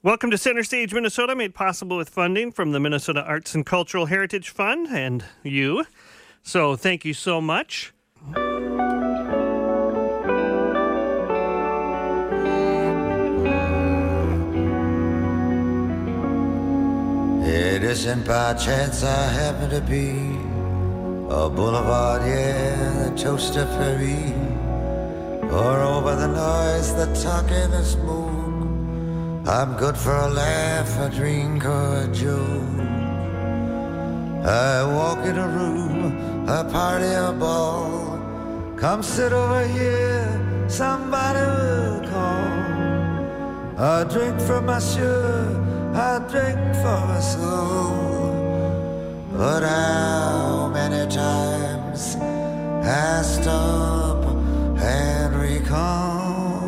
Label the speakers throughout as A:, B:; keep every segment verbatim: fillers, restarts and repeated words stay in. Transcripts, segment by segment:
A: Welcome to Center Stage Minnesota, made possible with funding from the Minnesota Arts and Cultural Heritage Fund and you. So thank you so much.
B: It isn't by chance I happen to be a boulevard, yeah, the toaster ferry, or over the noise, the talk and the smoke. I'm good for a laugh, a drink, or a joke. I walk in a room, a party, a ball. Come sit over here, somebody will call. A drink for monsieur, a drink for us all. But how many times I stop and recall?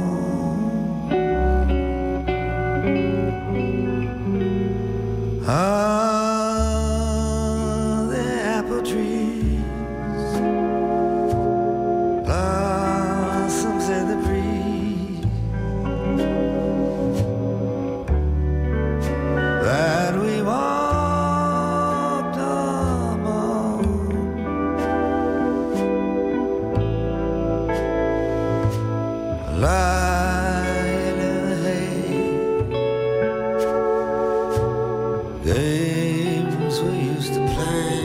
B: Ah, the apple trees, blossoms in the breeze, that we walked among. Lying in the hay, games we used to play,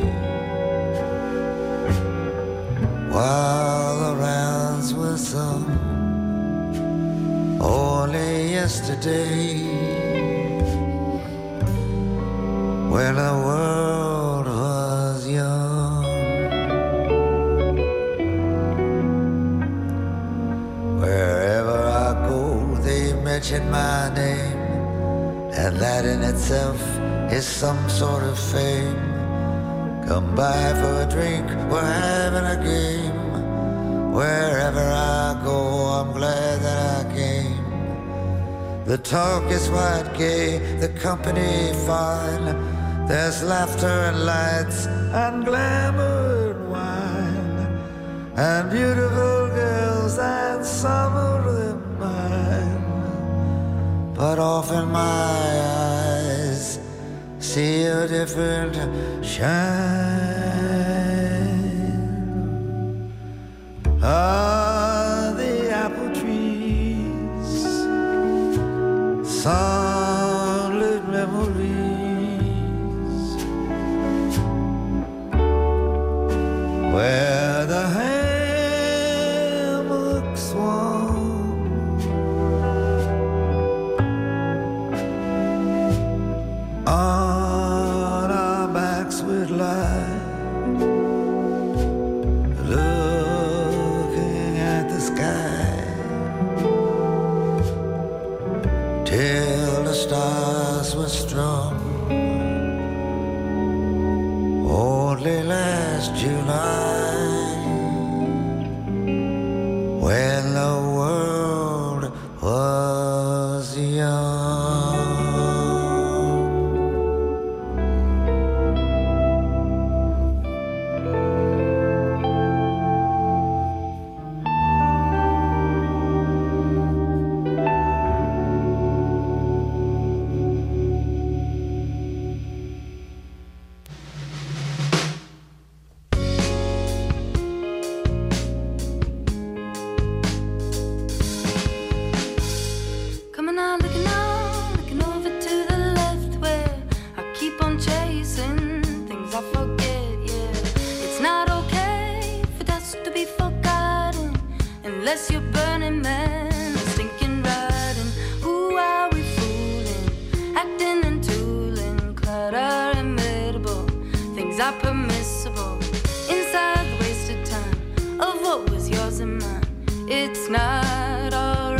B: while the rounds were sung. Only yesterday, when the world was young, wherever I go they mention my name, and that in itself is some sort of fame. Come by for a drink, we're having a game. Wherever I go, I'm glad that I came. The talk is quite gay, the company fine. There's laughter and lights and glamour and wine, and beautiful girls, and some of them mine. But often my eyes see a different shine. Ah, the apple trees, sunlit memories, where the hammock swung. On our backs we'd lie, looking at the sky, till the stars were strung. Only last July, when the world was young.
C: Coming out, looking out, looking over to the left, where I keep on chasing things I forget, yeah. It's not okay for dust to be forgotten, unless you're Burning Man, stinking riding. Who are we fooling, acting and tooling, clutter imitable, things are permissible, inside the wasted time of what was yours and mine. It's not alright.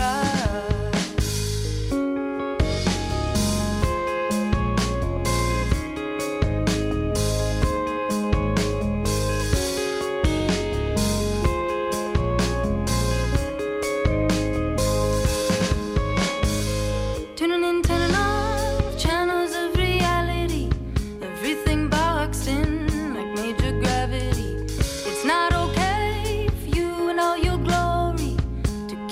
C: Tuning in, turning off channels of reality, everything boxed in like major gravity. It's not okay for you and all your glory to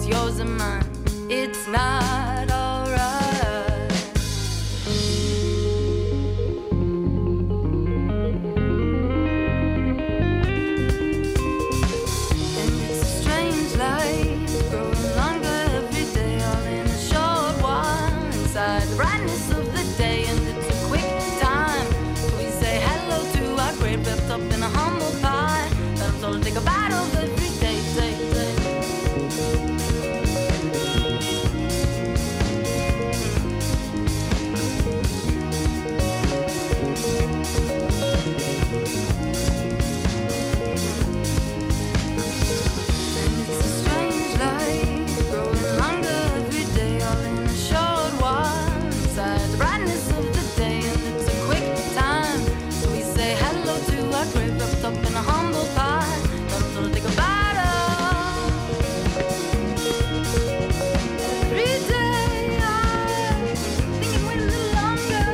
C: it's yours and mine. It's not alright. And it's a strange life, growing longer every day, all in a short while, inside the brightness of the day. And it's a quick time, so we say hello to our grave, wrapped up in a humble pie, that I'm told to take a bite of every day, day, day. Up in a humble pie, that I'm gonna take a bite of. Every day I think I'd wait a little longer.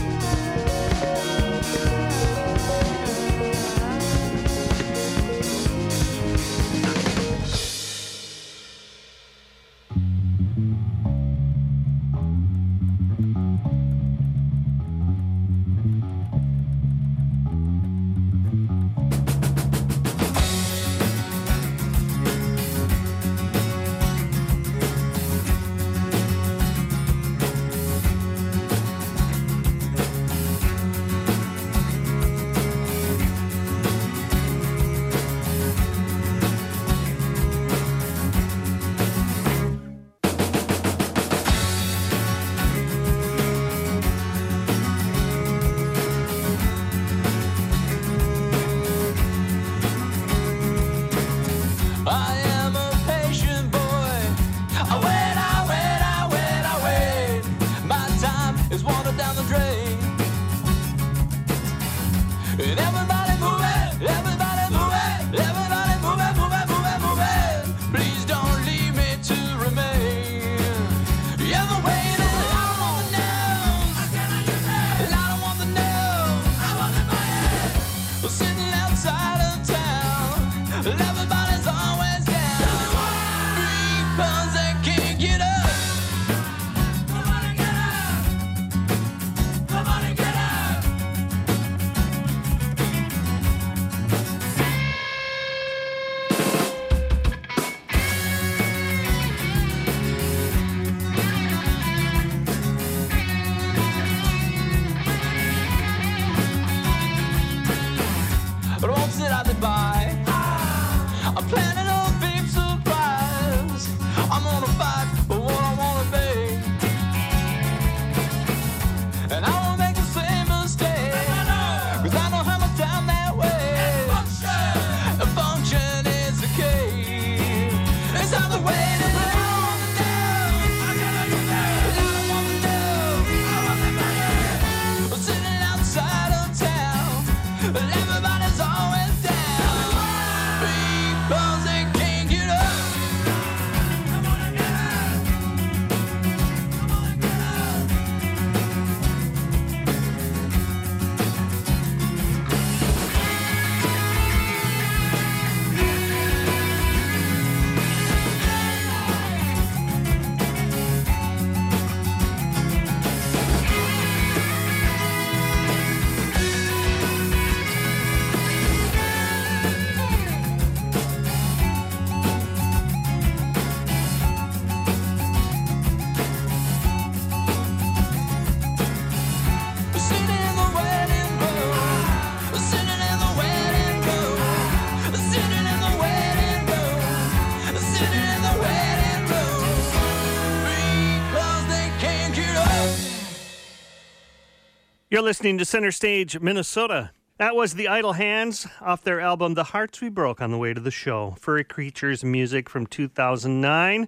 A: You're listening to Center Stage, Minnesota. That was the Idle Hands off their album The Hearts We Broke on the way to the show. Furry Creatures music from two thousand nine.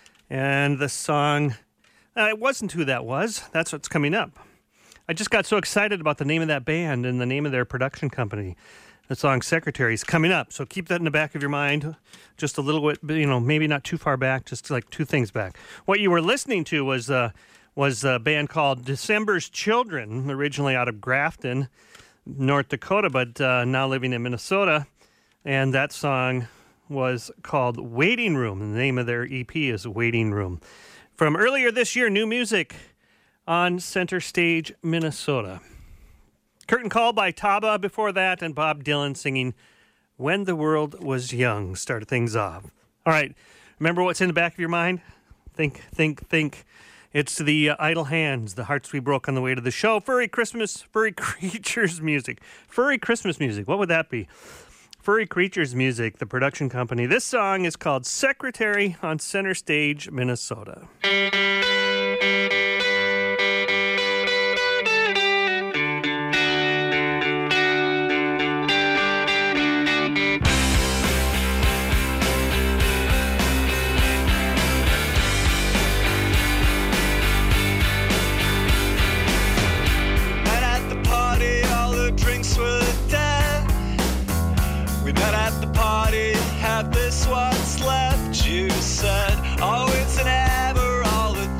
A: And the song, uh, it wasn't who that was. That's what's coming up. I just got so excited about the name of that band and the name of their production company. The song Secretary is coming up. So keep that in the back of your mind. Just a little bit, you know, maybe not too far back, just like two things back. What you were listening to was... Uh, was a band called December's Children, originally out of Grafton, North Dakota, but uh, now living in Minnesota. And that song was called Waiting Room. The name of their E P is Waiting Room. From earlier this year, new music on Center Stage, Minnesota. Curtain Call by Taba before that, and Bob Dylan singing When the World Was Young started things off. All right, remember what's in the back of your mind? Think, think, think. It's the uh, Idle Hands, the hearts we broke on the way to the show. Furry Christmas, Furry Creatures music. Furry Christmas music, what would that be? Furry Creatures Music, the production company. This song is called Secretary on Center Stage, Minnesota.
D: This what's left, you said. Oh, it's an ever all the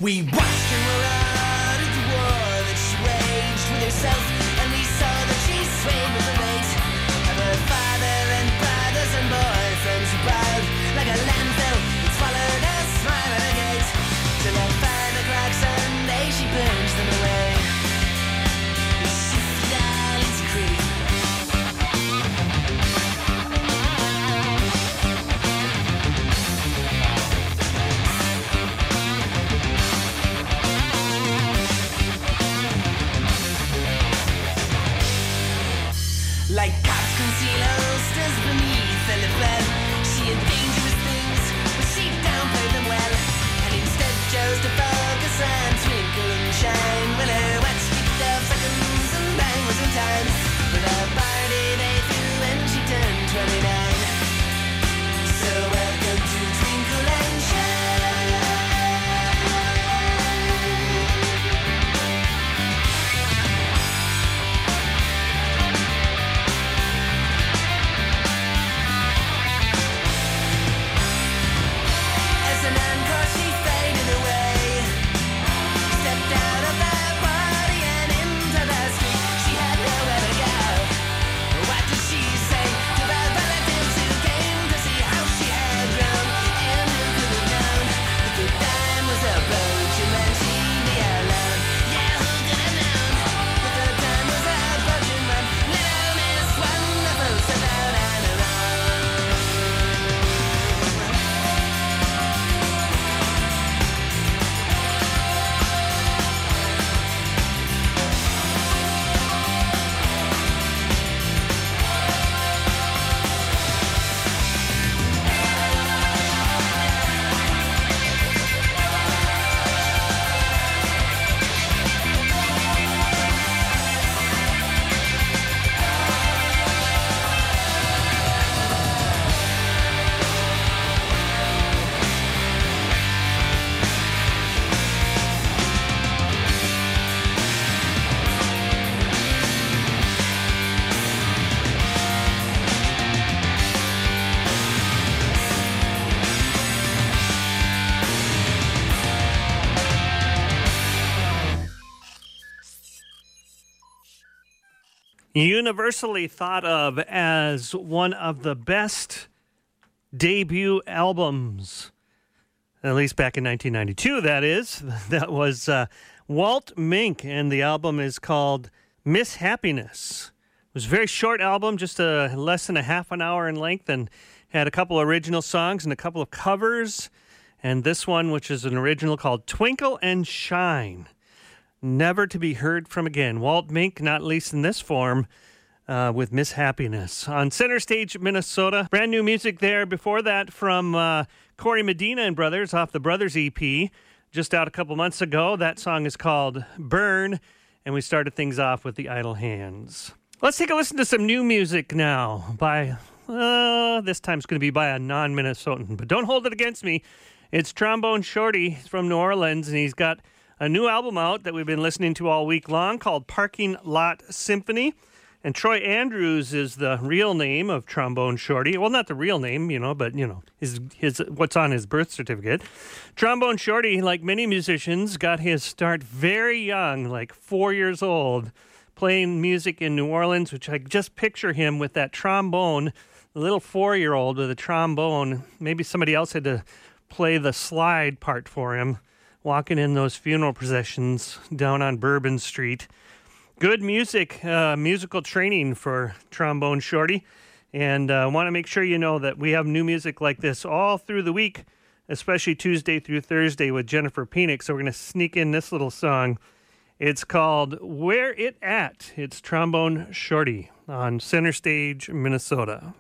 D: We watched her run at the war that she waged with herself, and we saw that she swayed with the weight of her father and brothers and boyfriends who bowed like a landfill and swallowed a smile at a gate. Till at five o'clock Sunday she burns them away. She fell into creep. Like cops conceal holsters beneath a lapel. She had dangerous things, but she downplayed them well, and instead chose to focus on twinkle and shine. When her watch ticked off seconds and bang was in time for the party they threw when she turned twenty-nine. So welcome to Twinkle and Shine. As an encore she faded away, stepped out of the party and into the street. She had nowhere to go. What did she say to the relatives who came to see how she had grown? And who could have known that the time was approaching when she'd be alone? Yeah, who could have known that the time was approaching when little Miss Wonderful sat out on her own?
A: Universally thought of as one of the best debut albums, at least back in nineteen ninety-two, that is. That was uh, Walt Mink, and the album is called Miss Happiness. It was a very short album, just a, less than a half an hour in length, and had a couple original songs and a couple of covers. And this one, which is an original called Twinkle and Shine. Never to be heard from again. Walt Mink, not least in this form, uh, with Miss Happiness. On Center Stage, Minnesota. Brand new music there. Before that, from uh, Corey Medina and Brothers off the Brothers E P, just out a couple months ago. That song is called Burn, and we started things off with the Idle Hands. Let's take a listen to some new music now by, uh, this time's going to be by a non-Minnesotan, but don't hold it against me. It's Trombone Shorty. He's from New Orleans, and he's got a new album out that we've been listening to all week long called Parking Lot Symphony. And Troy Andrews is the real name of Trombone Shorty. Well, not the real name, you know, but, you know, his his what's on his birth certificate. Trombone Shorty, like many musicians, got his start very young, like four years old, playing music in New Orleans, which I just picture him with that trombone, a little four-year-old with a trombone. Maybe somebody else had to play the slide part for him, walking in those funeral processions down on Bourbon Street. Good music, uh, musical training for Trombone Shorty. And I uh, want to make sure you know that we have new music like this all through the week, especially Tuesday through Thursday with Jennifer Phoenix. So we're going to sneak in this little song. It's called Where It At. It's Trombone Shorty on Center Stage, Minnesota.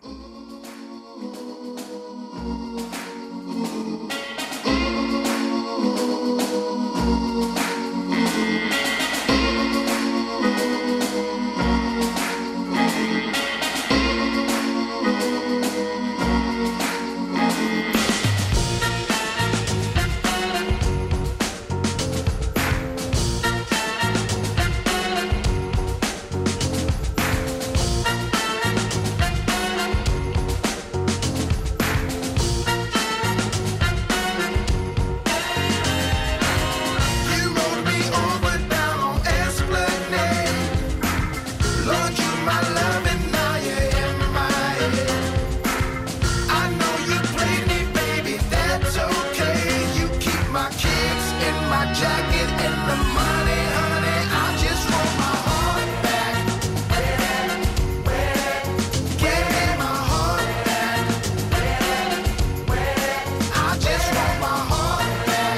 E: jacket and the money, honey. I just want my heart back. Give me my heart back. I just want my heart back.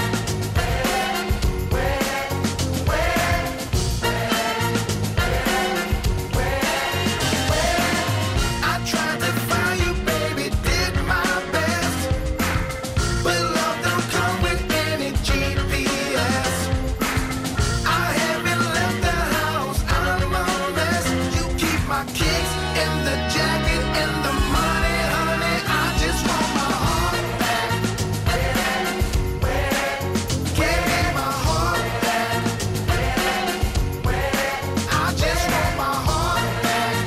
E: I tried to find you, baby, did my best, but love don't come with any G P S. I haven't left the house, I'm a mess. You keep my kicks in the jacket and the money, honey. I just want my heart back. Give me my heart back. I just want my heart back.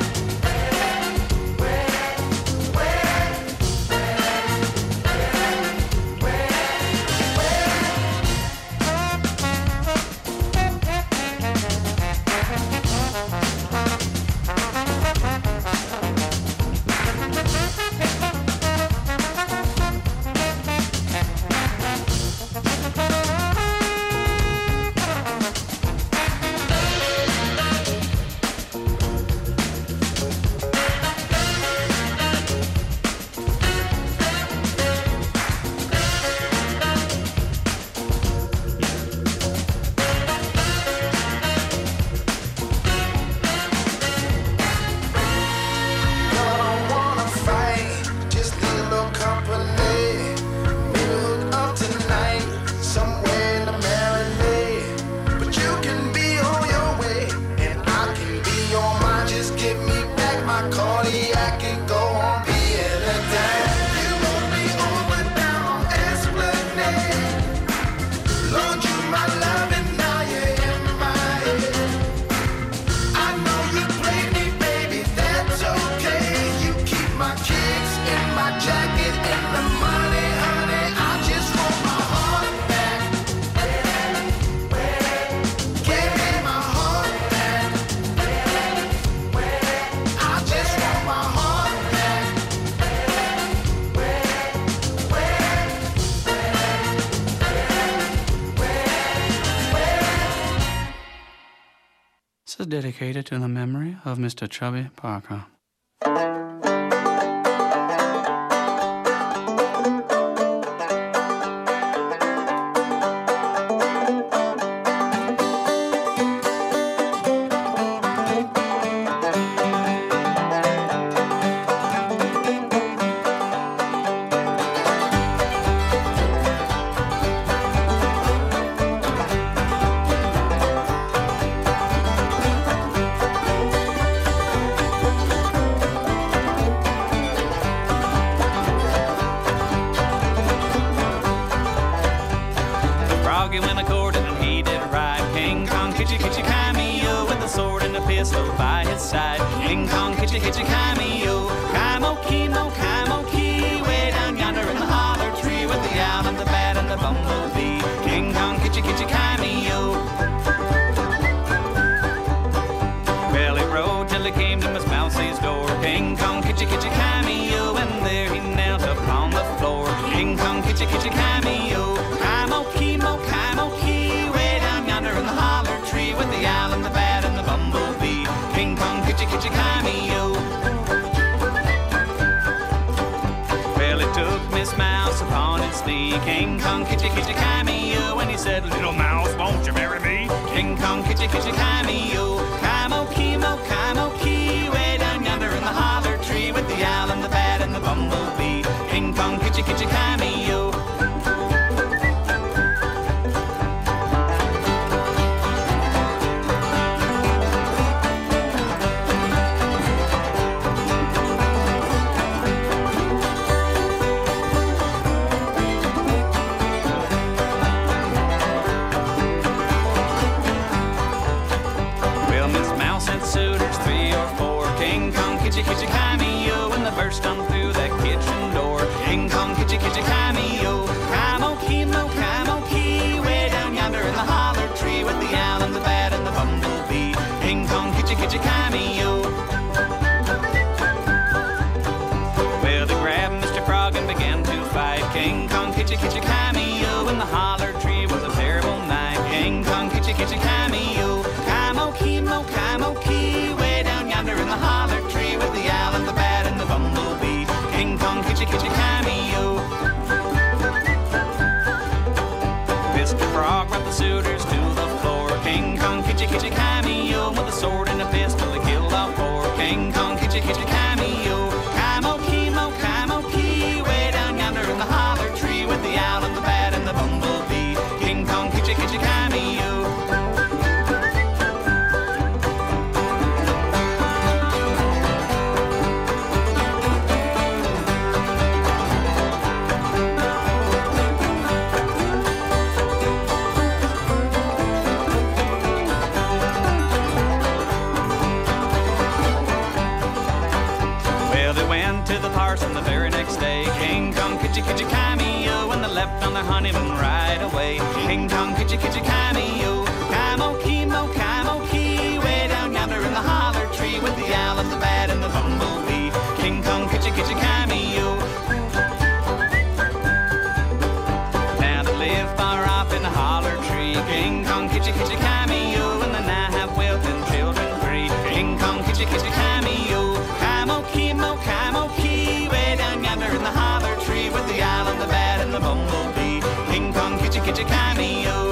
E: I don't wanna fight, just need a little company. Maybe hook up tonight, somewhere in the marinade. But you can be on your way, and I can be on mine. Just give me back my cardiac and go on being a dime. You want me over down on Esplanade. Lord, you my love, and now you're in my head. I know you played me, baby, that's okay. You keep my kicks in my jacket and the money, honey. I just want my heart back. Give me my heart back. I just want my heart back.
F: This is dedicated to the memory of Mister Chubby Parker.
G: Froggy went a-courting and he did right. King Kong kitchy kitchy cameo with the sword and the pistol by his side. King Kong kitchy kitchy cameo, Kimo Kimo Kimo Key, way down yonder in the holler tree with the owl and the bat and the bumblebee. King Kong kitchy kitchy cameo. Well, he rode till he came to Miss Mousie's door. King Kong kitchy kitchy cameo, and there he knelt upon the floor. King Kong kitchy kitchy cameo, Kimo Kimo Kimo Key, way down yonder in the holler tree with the owl and the bat and the bumblebee. King Kong kitchy kitchy cameo. Well, he took Miss Mouse upon his knee. King Kong kitchy kitchy cameo, and he said, "Little mouse, won't you marry me?" King Kong kitchy kitchy cameo, Kimo Kimo Kimo Key, way down yonder in the holler tree with the owl and the bat and the bumblebee. King Kong kitchy kitchy cameo. Well, kitchi kitchi cameo. Camo, chemo, camo, key, way down yonder in the holler tree with the owl and the bat and the bumblebee. King Kong kitchi kitchi cameo. Mister Frog brought the suitors to the floor. King Kong kitchi kitchi cameo with a sword and a pistol to kill all four. King Kong kitchi kitchi cameo. Camo, chemo, camo, key, way down yonder in the holler tree with the owl and the bat and the bumblebee. King Kong kitchi kitchi cameo. To the parson the very next day. King Kong kitchi kitchi cameo, and they left on their honeymoon right away. King Kong kitchi kitchi cameo. Camo, chemo, camo, key, way down yonder in the holler tree with the owl and the bat and the bumblebee. King Kong kitchi kitchi cameo. Now they live far off in the holler tree. King Kong kitchi kitchi cameo, and they now have wealth and children free. King Kong kitchi kitchi cameo. Camo, chemo, camo, key, way down yonder in the holler tree with the owl and the bat and the bumblebee. King Kong kitchi kitchi cameo.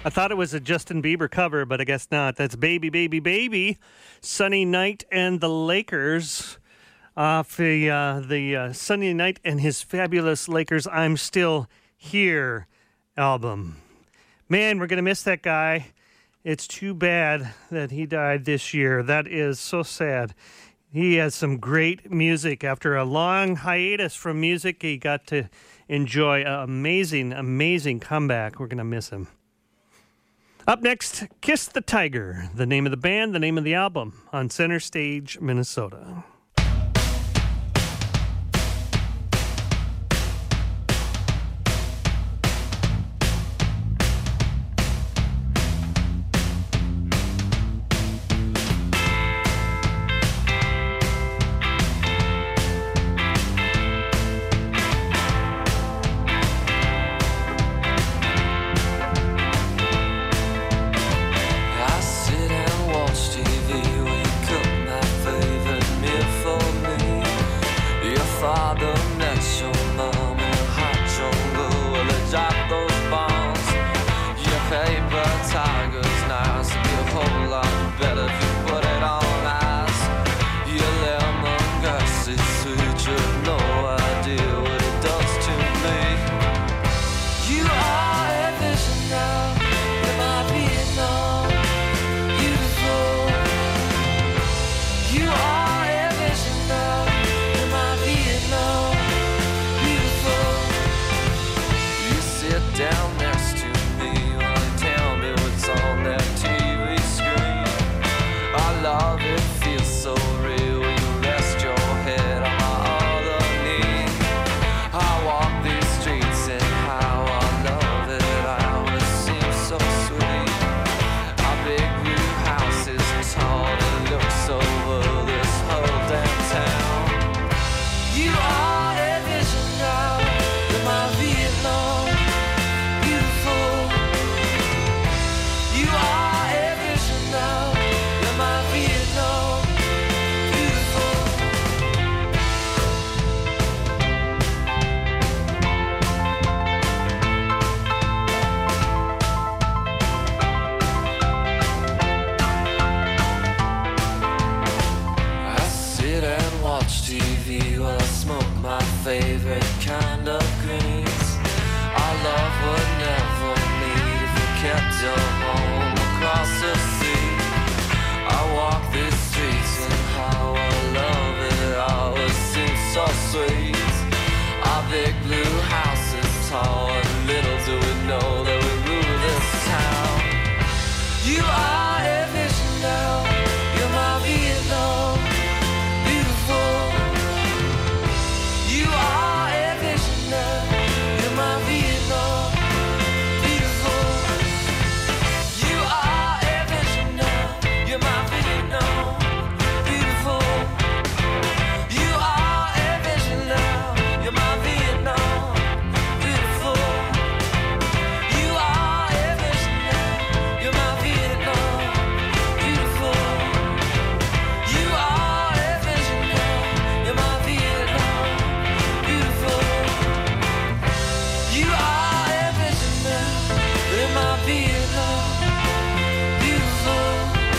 A: I thought it was a Justin Bieber cover, but I guess not. That's Baby, Baby, Baby, Sunny Night and the Lakers. Off the, uh, the uh, Sunny Night and his fabulous Lakers I'm Still Here album. Man, we're going to miss that guy. It's too bad that he died this year. That is so sad. He has some great music. After a long hiatus from music, he got to enjoy an amazing, amazing comeback. We're going to miss him. Up next, Kiss the Tiger, the name of the band, the name of the album, on Center Stage, Minnesota.
H: I sit and watch T V when you cook my favorite meal for me. Your father met your mom in a hot jungle where they drop those bombs. Your paper tiger's nice, it'd be a whole lot better if you put it on ice. Your lemongrass is sweet, you have no idea what it does to me. You are a vision now, you're my Vietnam. Beautiful. You are a vision now, you're my Vietnam. Beautiful. You sit down next to me while you tell me what's on that T V screen. I love it, feels so real when you rest your head on my other knee. I walk these streets and how I love it, how it seems so sweet. Our big blue house is tall and looks over this whole damn town. You are a vision now, you're my Vietnam. Beautiful. You are a vision now, you're my Vietnam. Beautiful. I sit and watch T V while I smoke my favorite kind of greens. Our love would never meet if we kept your home across the sea. I walk these streets and how I love it always seems so sweet. Our big blue house is tall and little do we know that we rule this town. You are a vision now, you're my Vietnam. Beautiful. You are a vision now, you're my Vietnam. Beautiful. You are a vision now, you're my Vietnam. Beautiful. You are a vision now, you're my Vietnam. Beautiful. You are a vision now, you're my Vietnam. Beautiful. You are a vision now, you're my Vietnam. Beautiful. You are a vision now, you're my Vietnam. Beautiful.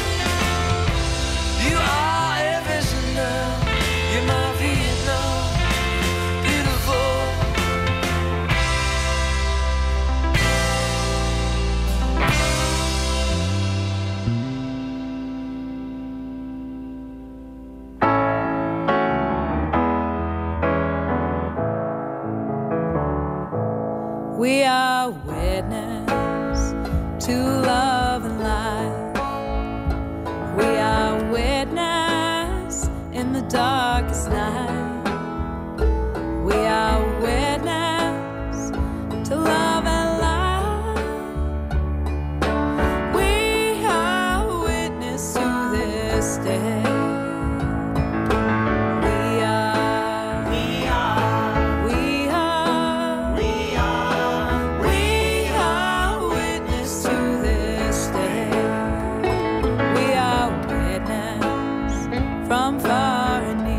H: You are a vision now, you're my Vietnam. Beautiful.
I: We are witness to love and light. We are witness in the darkest night. We are witness to love and light. We are witness to this day. We are, we are, we are, we are, we are witness to this day. We are witness from far and near.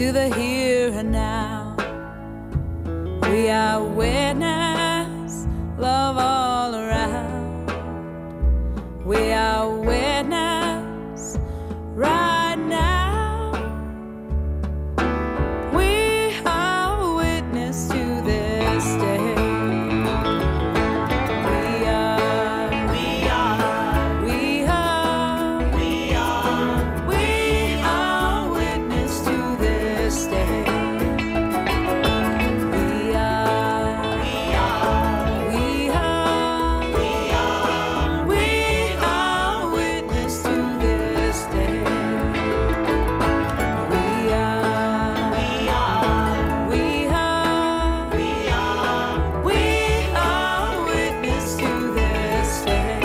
I: to the here and now. We are witness, love all around. We are witness right now. We are witness to this day. We are, we are, we are, we are, we are witness to this day. We are, we are, we are, we are, we are witness to this day. We are, we are, we are, we are, we are witness to this day.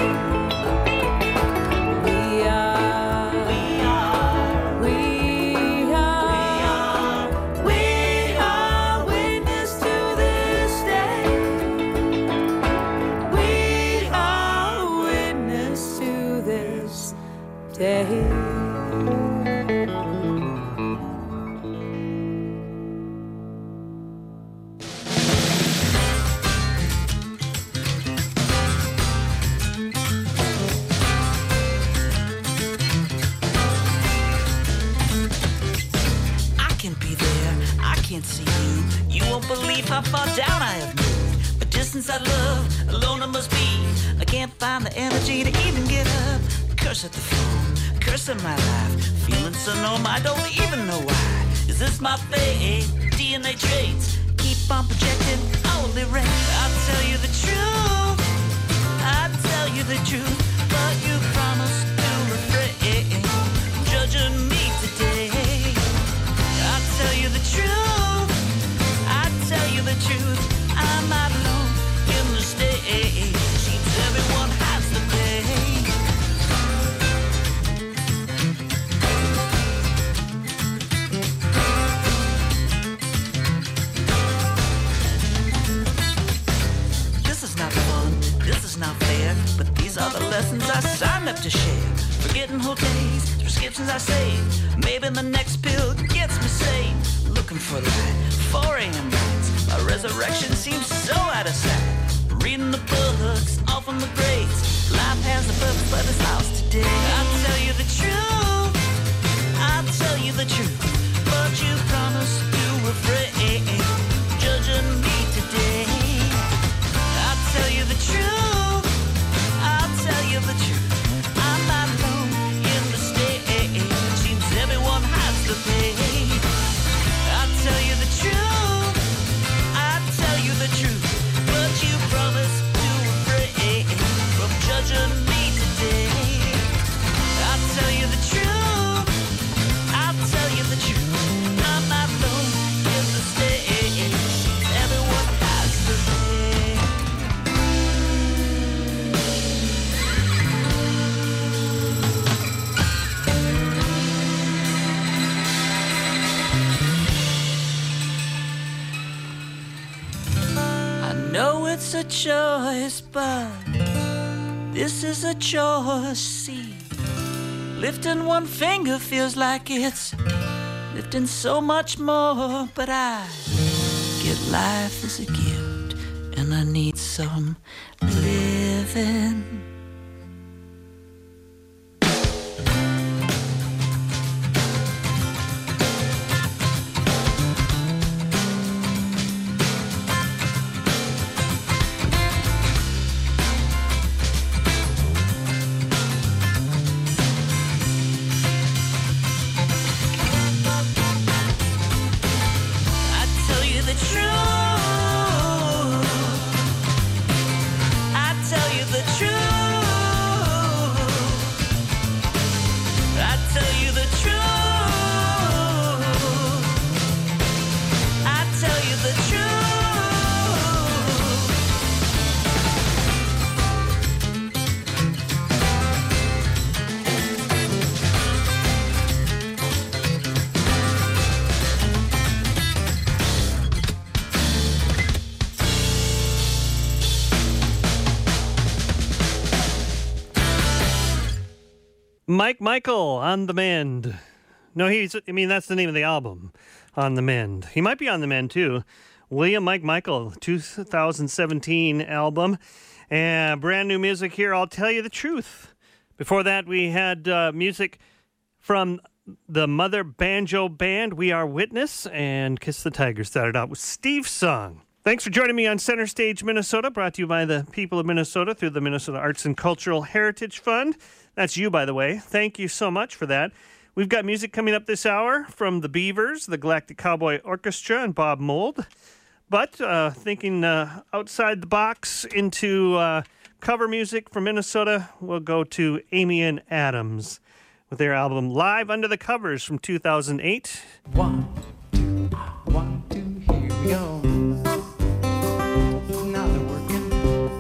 I: We are, we are, we are, we are witness to this day. We are witness to this day.
D: I can be there, I can't see you. You won't believe how far down I have moved. A distance I love, alone I must be. I can't find the energy to even get up. Curse at the phone, curse at my life. Feeling so numb, I don't even know why. Is this my fate? D N A traits keep on projecting holy rain. I'll tell you the truth, I'll tell you the truth, but you promised to refrain from judging me today. I'll tell you the truth, I'll tell you the truth, I'm not alone in the stage. Seems everyone has to pay. This is not fun, this is not fair, but these are the lessons I signed up to share. Forgetting whole days, prescriptions I saved. Maybe the next pill gets me saved. Looking for light, four a.m. nights. My resurrection seems so out of sight. Reading the books, off on the grades. Life has a purpose, but it's lost today. I'll tell you the truth, I'll tell you the truth, but you promised you were afraid, judging me today. I'll tell you the truth, I'll tell you the truth, I'm not alone in the stage. Seems everyone has to pay. I'll tell you the truth, I'll tell you the truth, but you promised to refrain from judging me today. I'll tell you the truth, I'll tell you the truth, I'm not alone in the stage. Everyone has to pay. I know it's a choice, but this is a choice. See, lifting one finger feels like it's lifting so much more, but I get life as a gift, and I need some living. I tell you the truth, I tell you the truth, I tell you the truth, I tell you the truth.
A: Mike Michael on the mend. No, he's, I mean, that's the name of the album. on the mend. He might be on the mend, too. William Mike Michael, two thousand seventeen album. And brand new music here, I'll Tell You the Truth. Before that, we had uh, music from the Mother Banjo Band, We Are Witness, and Kiss the Tiger started out with Steve's song. Thanks for joining me on Center Stage Minnesota, brought to you by the people of Minnesota through the Minnesota Arts and Cultural Heritage Fund. That's you, by the way. Thank you so much for that. We've got music coming up this hour from the Beavers, the Galactic Cowboy Orchestra, and Bob Mould. But uh, thinking uh, outside the box into uh, cover music from Minnesota, we'll go to Amy and Adams with their album Live Under the Covers from two thousand eight.
J: One, two, one, two, here we go. Now they're working.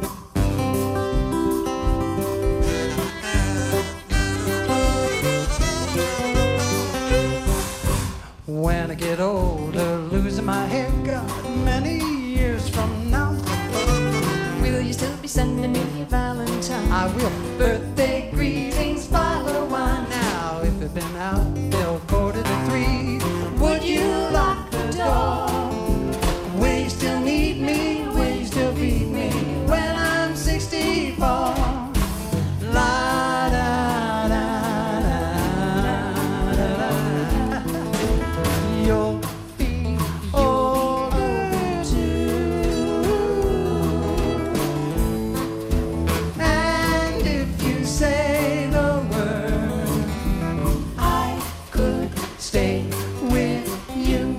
J: When I get older, losing my hair, God, many years from now,
I: Will you still be sending me a Valentine?
J: I will.
I: Birthday greetings, bottle of wine.
J: Now, if it been out, they'll go to the three.
I: Would you lock the door?
J: Will you still need me? Will you still feed me when I'm sixty-four? La da da da da da. You'll be older too. And if you say the word,
I: I could
J: stay with you.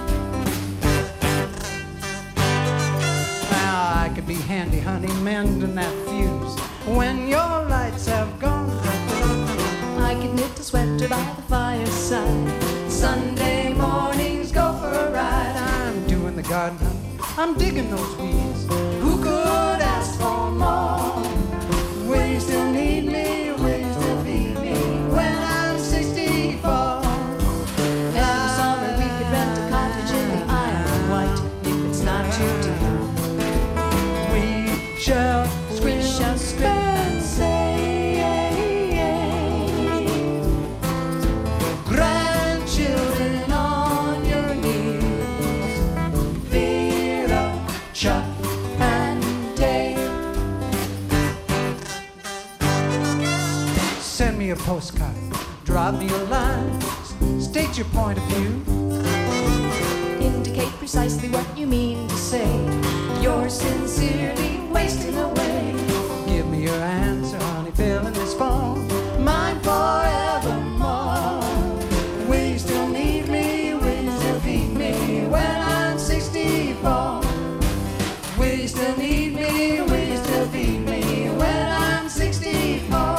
J: Now I could be handy, honey, mending that fuse when your lights have gone.
I: I could knit a sweater by the fireside. Sunday mornings go for a ride.
J: I'm doing the garden, honey. I'm digging those weeds. Who could ask for more? Will you still need me? Will you still feed me when I'm sixty-four?
I: Every summer we could rent a cottage in the Isle of Wight. If it's not too dear,
J: We shall
I: we shall scream and say,
J: grandchildren on your knees. Vera, Chuck, and Dave. Send me a postcard, drop me a line, s- state your point of view.
I: indicate precisely what you mean to say. You're sincerely wasting away.
J: Give me your answer, honey, fill in this form. Mine forevermore. Will you still need me? Will you still feed me when I'm sixty-four? Will you still need me? Will you still feed me when I'm sixty-four?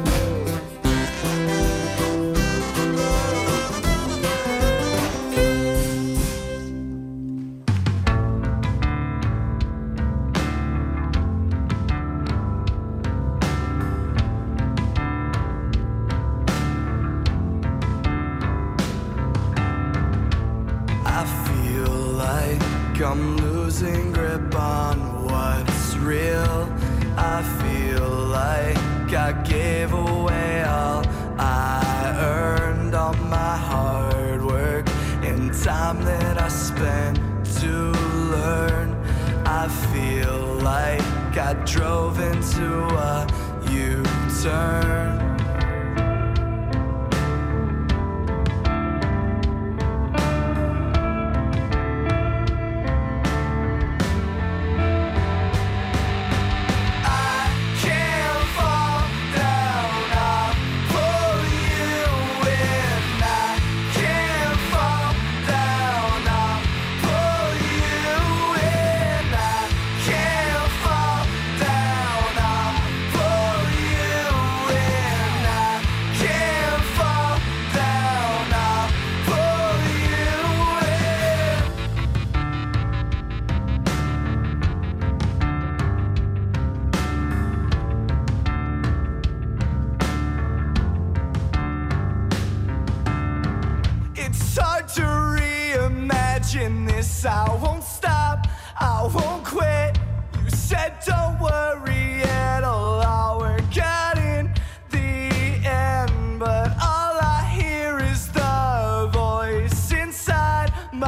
H: I feel like I'm losing grip on what's real. I feel like I gave away all I earned, all my hard work and time that I spent to learn. I feel like I drove into a U-turn. It's hard to reimagine this. I won't stop, I won't quit. You said don't worry, it'll all work out in the end. But all I hear is the voice inside my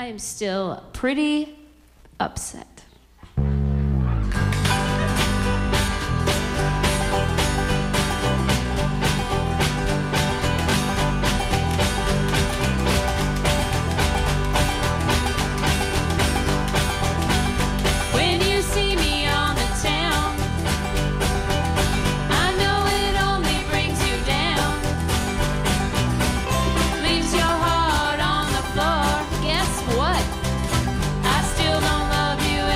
K: I am still pretty upset.
I: When you see me on the town, I know it only brings you down. Leaves your heart on the floor. Guess what? I still don't love you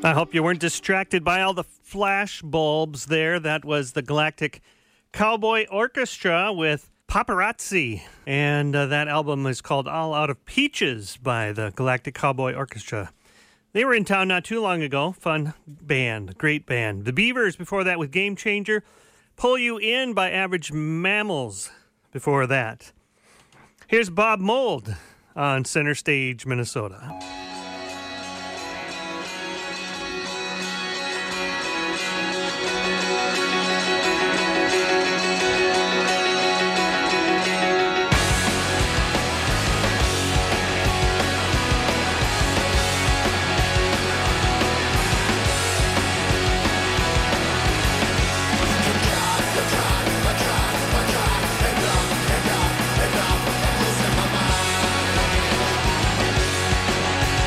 A: I hope you weren't distracted by all the flash bulbs there. That was the Galactic Cowboy Orchestra with Paparazzi. And uh, that album is called All Out of Peaches by the Galactic Cowboy Orchestra. They were in town not too long ago. Fun band, great band. The Beavers before that with Game Changer. Pull You In by Average Mammals before that. Here's Bob Mould on Center Stage, Minnesota.
E: Enough, enough, enough, enough, enough, enough, enough, enough, enough, enough, enough, enough,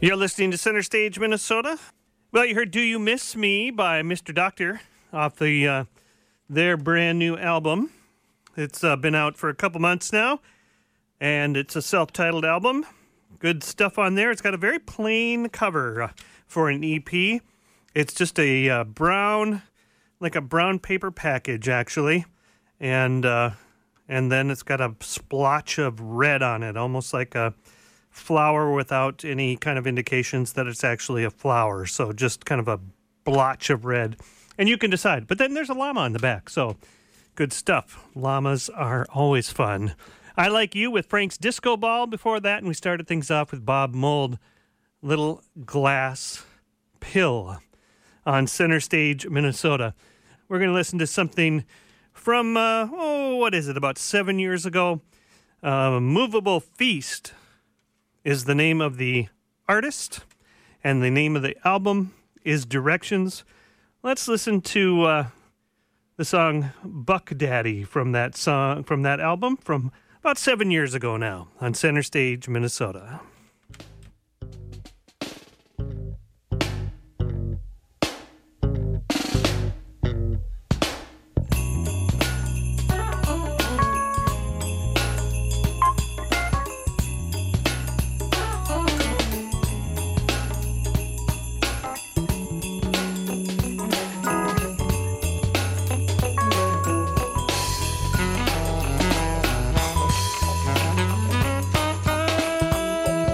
A: You're listening to Center Stage, Minnesota. Well, you heard Do You Miss Me by Mister Doctor off the uh, their brand new album. It's uh, been out for a couple months now, and it's a self-titled album. Good stuff on there. It's got a very plain cover uh, for an E P. It's just a uh, brown, like a brown paper package, actually, and uh, and then it's got a splotch of red on it, almost like a flower without any kind of indications that it's actually a flower. So just kind of a blotch of red. And you can decide. But then there's a llama on the back. So good stuff. Llamas are always fun. I Like You with Frank's Disco Ball before that. And we started things off with Bob Mould, Little Glass Pill on Center Stage, Minnesota. We're going to listen to something from, uh, oh, what is it, about seven years ago. Uh, Movable Feast is the name of the artist, and the name of the album is Directions. Let's listen to uh, the song Buck Daddy from that song from that album from about seven years ago now on Center Stage, Minnesota.
L: Thank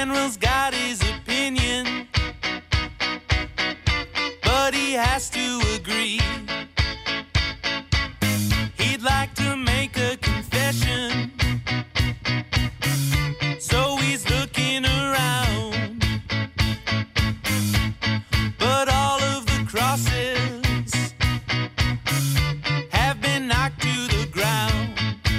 G: General's got his opinion, but he has to agree. He'd like to make a confession, so he's looking around. But all of the crosses have been knocked to the ground.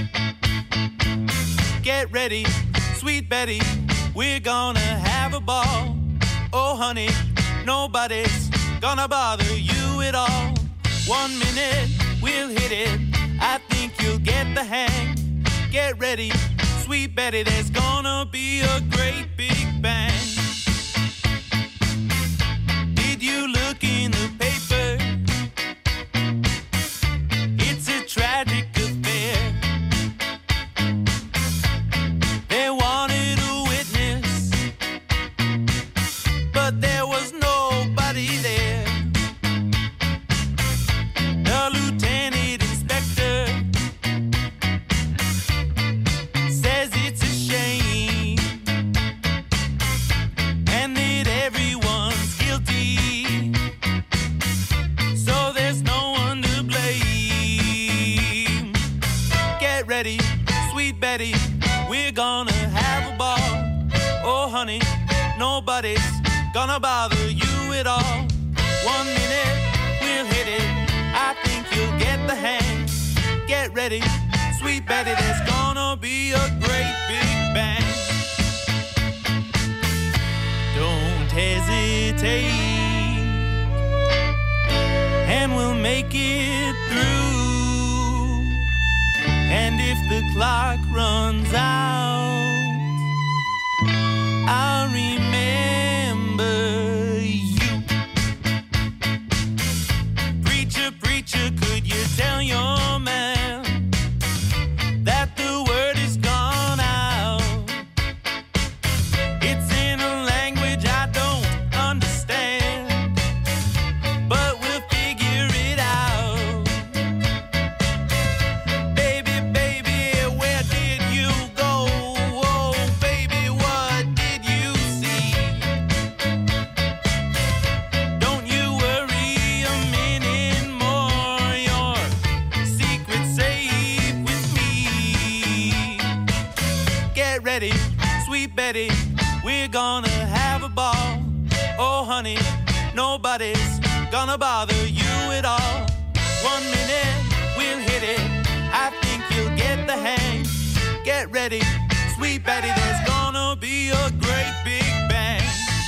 G: Get ready, sweet Betty, we're gonna have a ball. Oh honey, nobody's gonna bother you at all. One minute, we'll hit it, I think you'll get the hang. Get ready, sweet Betty, there's gonna be a great big bang. Did you look in the paper? It's a tragic affair. They wanted a witness, but there was nobody there. The lieutenant inspector says it's a shame, and that everyone's guilty, so there's no one to blame. Get ready, sweet Betty, we're gonna have a ball. Oh honey, nobody's gonna bother you at all. One minute, we'll hit it, I think you'll get the hang. Get ready, sweet Betty, there's gonna be a great big bang. Don't hesitate, and we'll make it through. And if the clock runs out, I'll remember you. Preacher, preacher, could you tell your man that the word is gone out? It's in a language I don't understand, but we'll figure it out. Baby, baby, where did you go? Oh, baby, what did you see? Don't you worry a minute more, your secret's safe with me. Get ready, sweet Betty, we're gonna have a ball. Oh honey, nobody's gonna bother you at all. One minute, we'll hit it, I think you'll get the hang. Get ready, sweet Betty, there's gonna be a great big bang.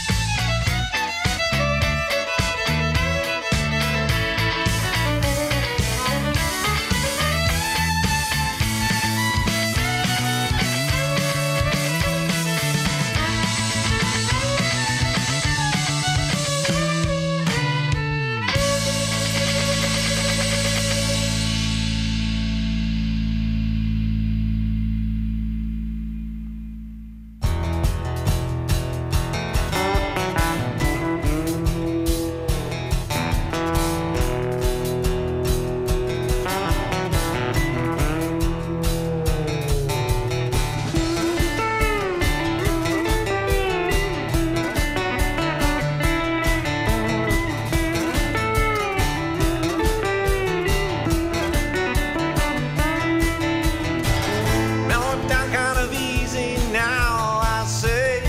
E: Mellow down kind of easy now, I say.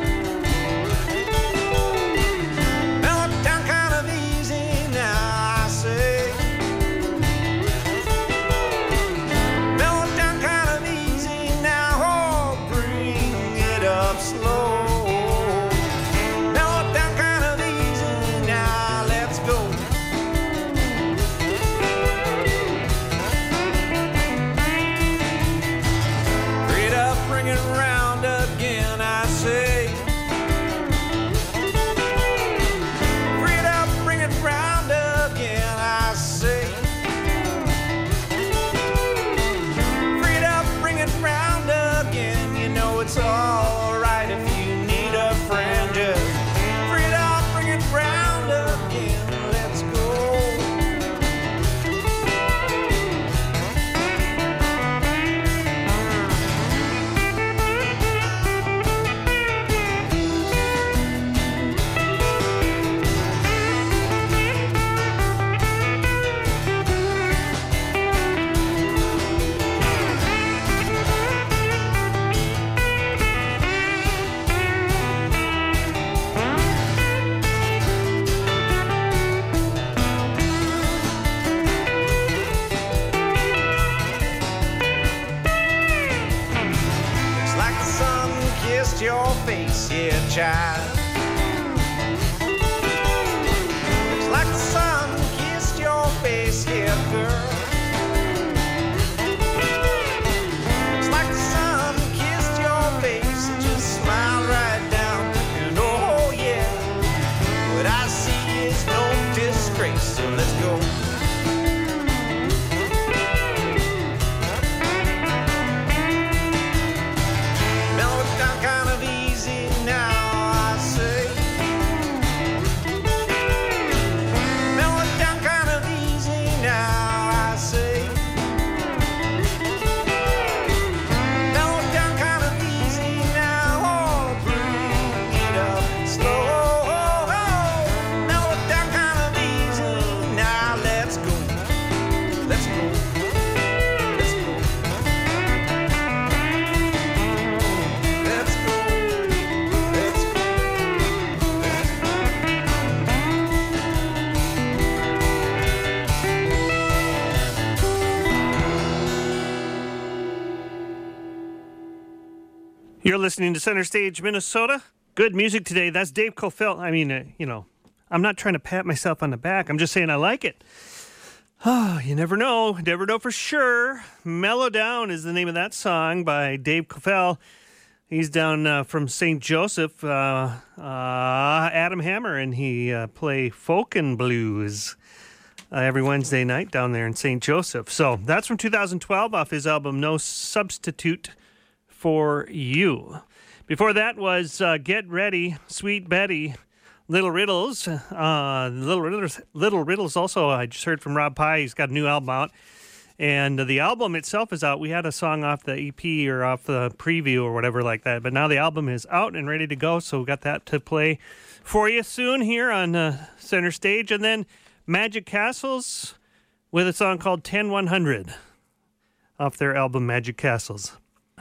E: Mellow down kind of easy now, I say. Mellow down kind of easy now, oh, bring it up slow. Mellow down kind of easy now, let's go. Bring it up, bring it round again, I say. Bring it up, bring it round again, I say. Bring it up, bring it round again, you know it's alright if you
L: face, yeah, child. Looks like the sun kissed your face, yeah, girl. Looks like the sun kissed your face and just smiled right down. And oh yeah, what I see is no disgrace. So let's go. Kind of easy now, I say. Mellow it down kind of easy now, I say. Mellow it down kind of easy now, oh, bring it up slow. Mellow it down kind of easy now, let's go. Let's go.
A: You're listening to Center Stage, Minnesota. Good music today. That's Dave Cofell. I mean, uh, you know, I'm not trying to pat myself on the back. I'm just saying I like it. Oh, you never know. Never know for sure. Mellow Down is the name of that song by Dave Cofell. He's down uh, from Saint Joseph, uh, uh, Adam Hammer, and he uh, play folk and blues uh, every Wednesday night down there in Saint Joseph. So that's from two thousand twelve off his album No Substitute for You. Before that was uh, Get Ready, Sweet Betty, Little Riddles. Uh, Little Riddles Little Riddles also, I just heard from Rob Pye. He's got a new album out. And uh, the album itself is out. We had a song off the E P or off the preview or whatever like that. But now the album is out and ready to go. So we got that to play for you soon here on uh, Center Stage. And then Magic Castles with a song called ten one hundred off their album Magic Castles.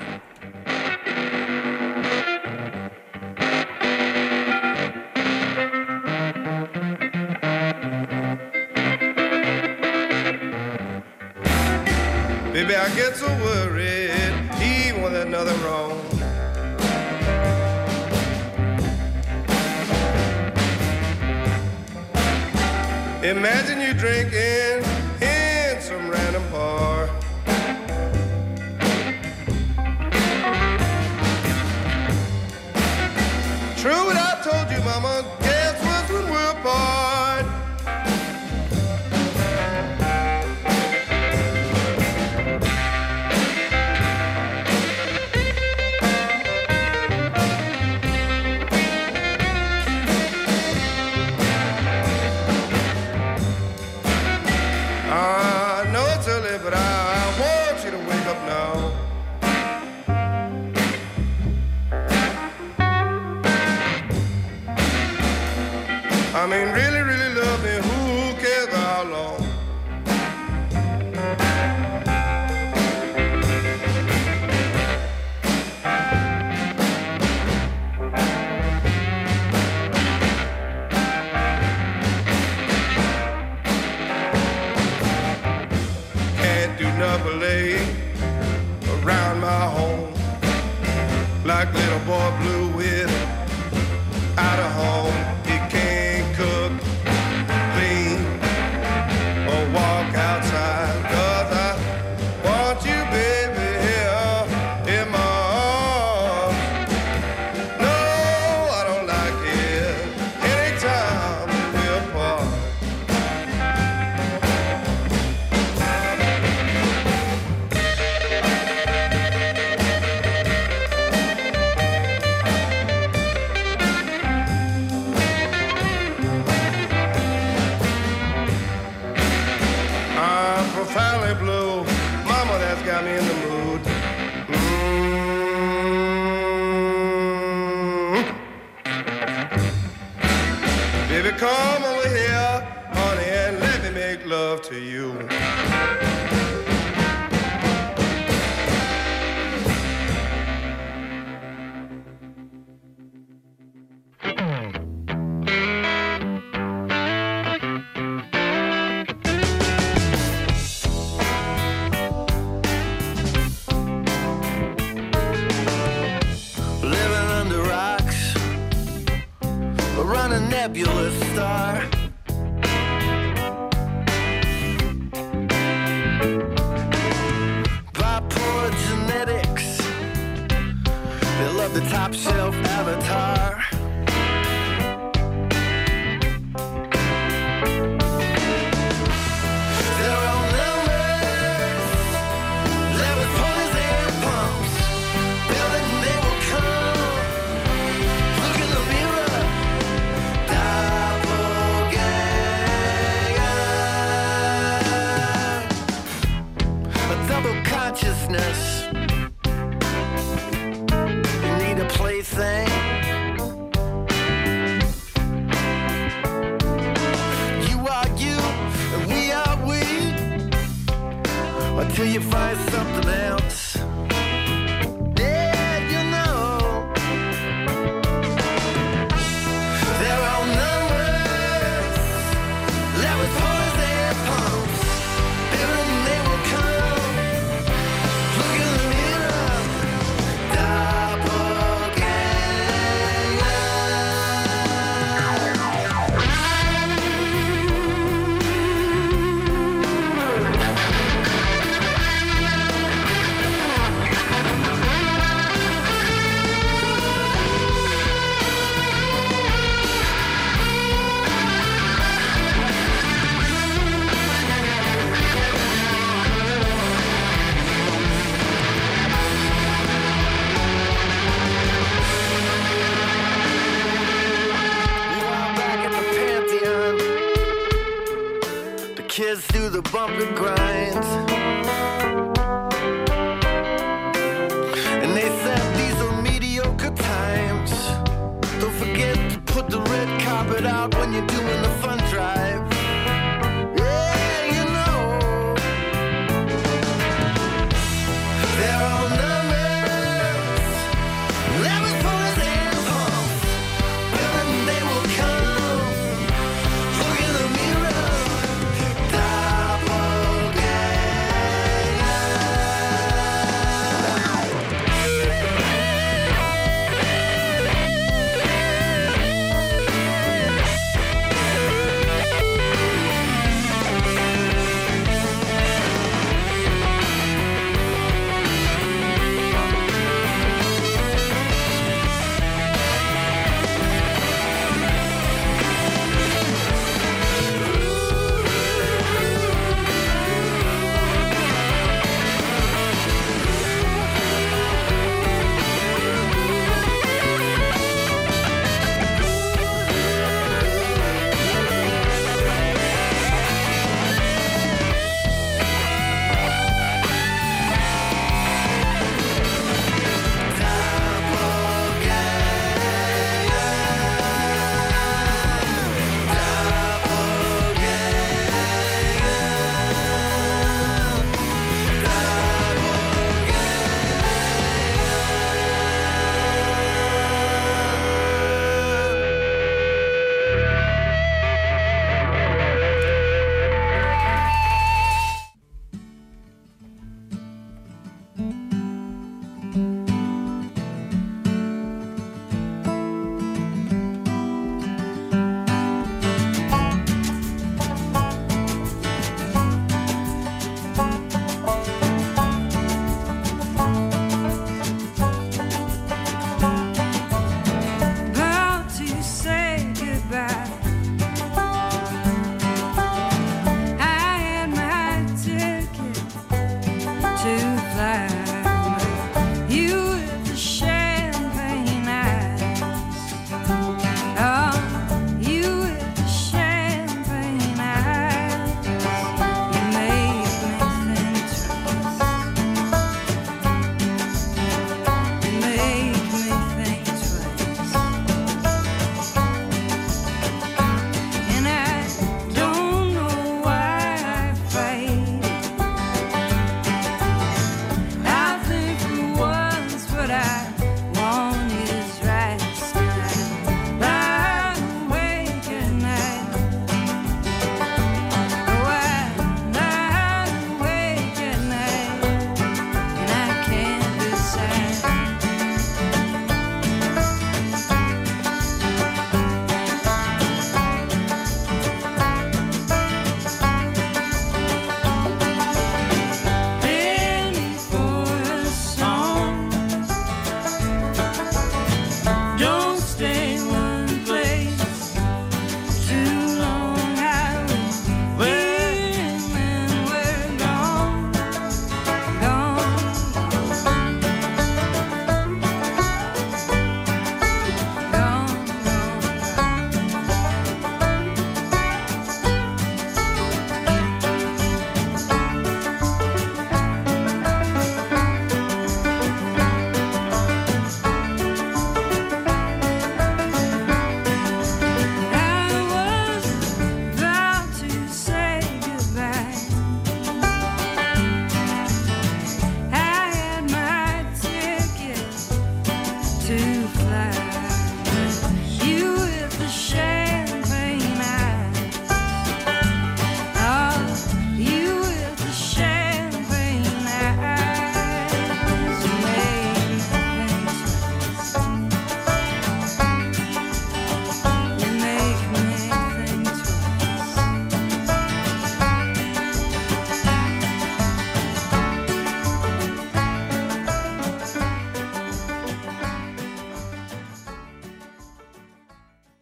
L: Baby, I get so worried, even with another wrong. Imagine you drinking in some random bar. True what I told you, mama, guess what's when we're apart. I know it's early, but I want you to wake up now. I mean, really, really love me, who cares how long? Can't do nothing lay around my home like little boy blue with out of home. He can't cook, clean, or walk outside. Cause I want you, baby, here in my arms. No, I don't like it anytime we're apart. I'm profoundly blue. Mama, that's got me in the mood. Mm. Baby, come over here, honey, and let me make love to you.
E: run a nebulous star. Bipolar genetics, they love the top shelf avatar. They're all numbers, levers, ponies, and pumps. Building, they will come. Look in the mirror, doppelganger. A double consciousness. You need a plaything. You are you, and we are we. Until you find something else. Yeah, you know. They're all numbers, levers, ponies, and pumps. Building, they will come. Look in the mirror, kids do the bump and grind. And they said these are mediocre times. Don't forget to put the red carpet out when you're doing the fun drive.